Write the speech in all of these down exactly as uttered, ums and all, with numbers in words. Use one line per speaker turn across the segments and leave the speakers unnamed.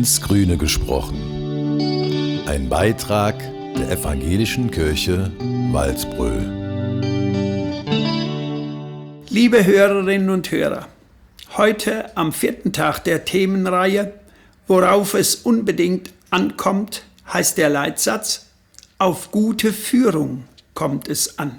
ins Grüne gesprochen. Ein Beitrag der Evangelischen Kirche Walsbröl.
Liebe Hörerinnen und Hörer, heute am vierten Tag der Themenreihe, worauf es unbedingt ankommt, heißt der Leitsatz: Auf gute Führung kommt es an.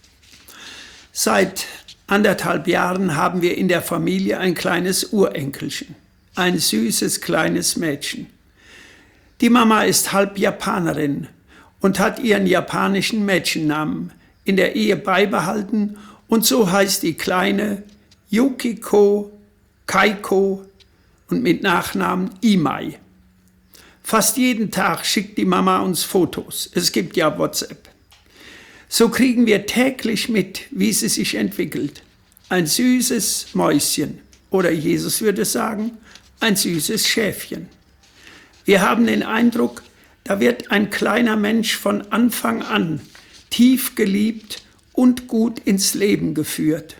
Seit anderthalb Jahren haben wir in der Familie ein kleines Urenkelchen, ein süßes kleines Mädchen. Die Mama ist halb Japanerin und hat ihren japanischen Mädchennamen in der Ehe beibehalten, und so heißt die Kleine Yukiko Kaiko und mit Nachnamen Imai. Fast jeden Tag schickt die Mama uns Fotos. Es gibt ja WhatsApp. So kriegen wir täglich mit, wie sie sich entwickelt. Ein süßes Mäuschen, oder Jesus würde sagen, ein süßes Schäfchen. Wir haben den Eindruck, da wird ein kleiner Mensch von Anfang an tief geliebt und gut ins Leben geführt.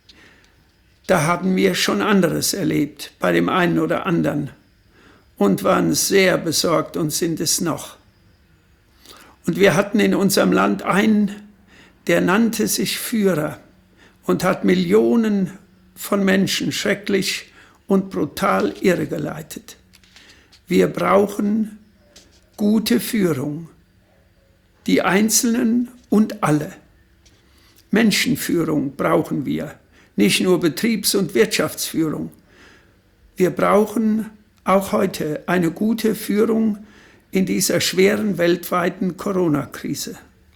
Da haben wir schon anderes erlebt bei dem einen oder anderen und waren sehr besorgt und sind es noch. Und wir hatten in unserem Land einen, der nannte sich Führer und hat Millionen von Menschen schrecklich und brutal irregeleitet. Wir brauchen gute Führung, die Einzelnen und alle. Menschenführung brauchen wir, nicht nur Betriebs- und Wirtschaftsführung. Wir brauchen auch heute eine gute Führung in dieser schweren weltweiten Corona-Krise.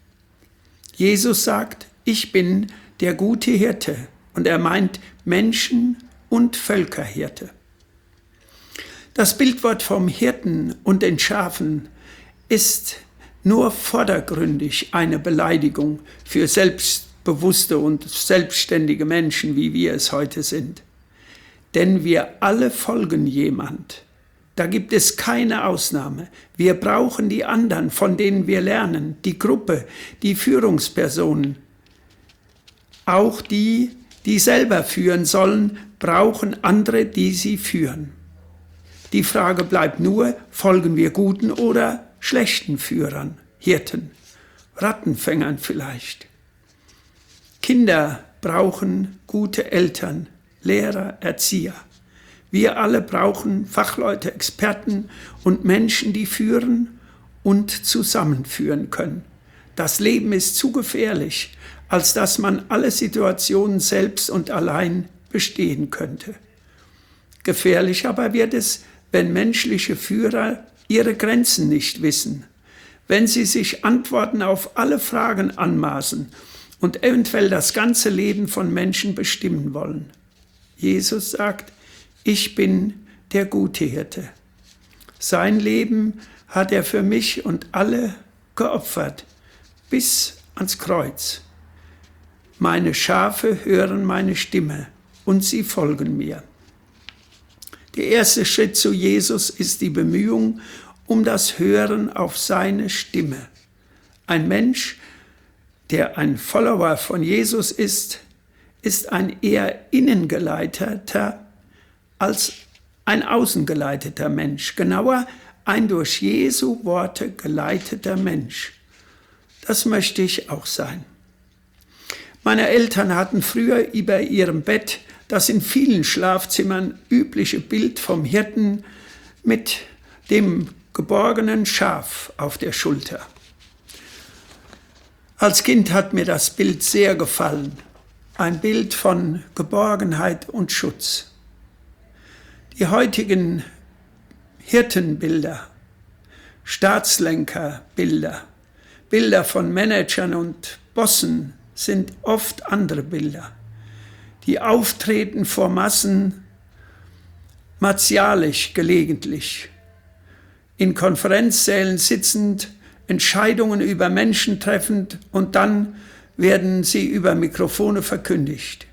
Jesus sagt, ich bin der gute Hirte, und er meint Menschen- und Völkerhirte. Das Bildwort vom Hirten und den Schafen ist nur vordergründig eine Beleidigung für selbstbewusste und selbstständige Menschen, wie wir es heute sind. Denn wir alle folgen jemand. Da gibt es keine Ausnahme. Wir brauchen die anderen, von denen wir lernen, die Gruppe, die Führungspersonen. Auch die, die selber führen sollen, brauchen andere, die sie führen. Die Frage bleibt nur, folgen wir guten oder schlechten Führern, Hirten, Rattenfängern vielleicht. Kinder brauchen gute Eltern, Lehrer, Erzieher. Wir alle brauchen Fachleute, Experten und Menschen, die führen und zusammenführen können. Das Leben ist zu gefährlich, als dass man alle Situationen selbst und allein bestehen könnte. Gefährlich aber wird es, wenn menschliche Führer ihre Grenzen nicht wissen, wenn sie sich Antworten auf alle Fragen anmaßen und eventuell das ganze Leben von Menschen bestimmen wollen. Jesus sagt, ich bin der gute Hirte. Sein Leben hat er für mich und alle geopfert, bis ans Kreuz. Meine Schafe hören meine Stimme und sie folgen mir. Der erste Schritt zu Jesus ist die Bemühung um das Hören auf seine Stimme. Ein Mensch, der ein Follower von Jesus ist, ist ein eher innengeleiteter als ein außengeleiteter Mensch. Genauer, ein durch Jesu Worte geleiteter Mensch. Das möchte ich auch sein. Meine Eltern hatten früher über ihrem Bett das in vielen Schlafzimmern übliche Bild vom Hirten mit dem geborgenen Schaf auf der Schulter. Als Kind hat mir das Bild sehr gefallen. Ein Bild von Geborgenheit und Schutz. Die heutigen Hirtenbilder, Staatslenkerbilder, Bilder von Managern und Bossen sind oft andere Bilder. Die auftreten vor Massen martialisch gelegentlich, in Konferenzsälen sitzend, Entscheidungen über Menschen treffend und dann werden sie über Mikrofone verkündigt.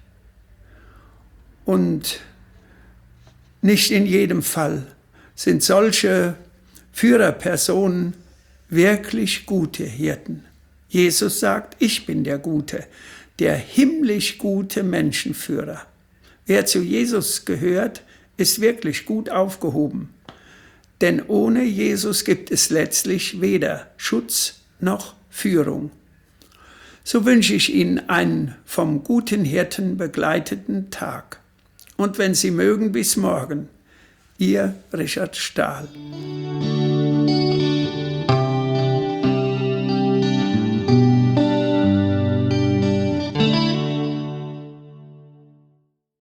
Und nicht in jedem Fall sind solche Führerpersonen wirklich gute Hirten. Jesus sagt, ich bin der Gute, der himmlisch gute Menschenführer. Wer zu Jesus gehört, ist wirklich gut aufgehoben. Denn ohne Jesus gibt es letztlich weder Schutz noch Führung. So wünsche ich Ihnen einen vom guten Hirten begleiteten Tag. Und wenn Sie mögen, bis morgen. Ihr Richard Stahl.